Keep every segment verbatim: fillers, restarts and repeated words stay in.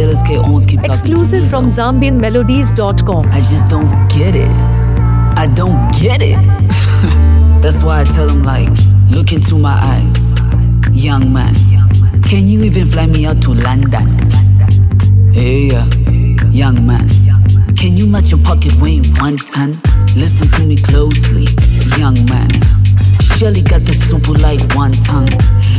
S K owns keep talking Exclusive to me, from though. Zambian Melodies dot com. I just don't get it. I don't get it. That's why I tell him like, look into my eyes, young man. Can you even fly me out to London? Hey, uh, young man. Can you match your pocket weighing one ton? Listen to me closely, young man. Shelly got the super like one tongue.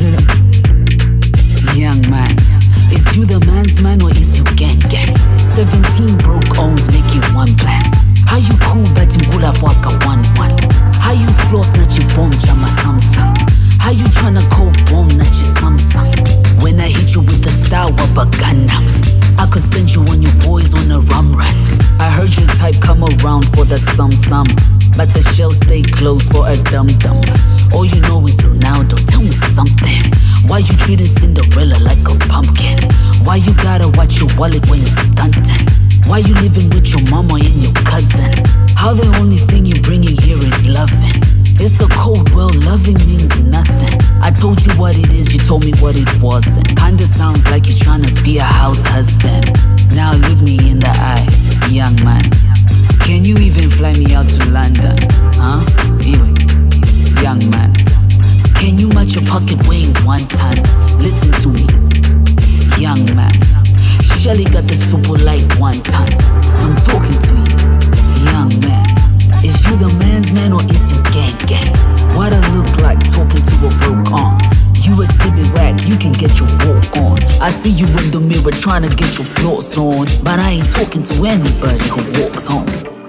Young man, is you the man's man or is you gang gang? Seventeen broke owns make it one plan. How you cool but you gula waka one one? How you floss not your bomb jama Samsung? How you tryna cold bomb not your Samsung? When I hit you with the style of a Gundam, I could send you and your boys on a rum run. I heard your type come around for that sum sum, but the shells stay closed for a dum dum. All you know is Ronaldo, tell me something. Why you treating Cinderella like a pumpkin? Why you gotta watch your wallet when you stunting? Why you living with your mama and your cousin? How the only thing you bringing here is loving? It's a cold world, loving means nothing. I told you what it is, you told me what it wasn't. Kinda sounds like you're trying to be a house husband. Now look me in the eye, young man. Can you even fly me out to London? Huh? Anyway, young man. Can you match your pocket weighing one ton? Listen to me, young man. Shelly got the super light one ton. I'm talking to you, young man. Is you the man's man or is you gang gang? What I look like talking to a broke arm? You exhibit rag, you can get your walk on. I see you in the mirror trying to get your floss on, but I ain't talking to anybody who walks home.